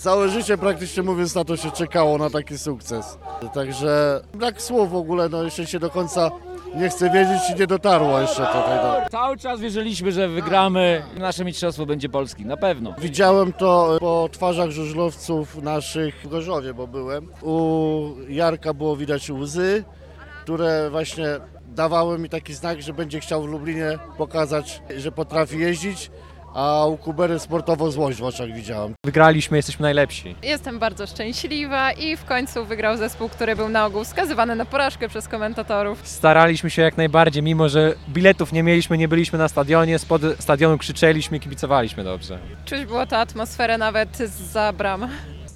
Całe życie praktycznie mówiąc na to się czekało, na taki sukces. Także brak słów w ogóle, no jeszcze się do końca nie chcę wiedzieć i nie dotarło jeszcze tutaj. Cały czas wierzyliśmy, że wygramy. Nasze mistrzostwo będzie Polski, na pewno. Widziałem to po twarzach żużlowców naszych w Gorzowie, bo byłem. U Jarka było widać łzy, które właśnie dawały mi taki znak, że będzie chciał w Lublinie pokazać, że potrafi jeździć, a u Kubery sportowo złość w oczach widziałem. Wygraliśmy, jesteśmy najlepsi. Jestem bardzo szczęśliwa i w końcu wygrał zespół, który był na ogół skazywany na porażkę przez komentatorów. Staraliśmy się jak najbardziej, mimo że biletów nie mieliśmy, nie byliśmy na stadionie, spod stadionu krzyczeliśmy, kibicowaliśmy dobrze. Czuć było tę atmosferę nawet zza bram.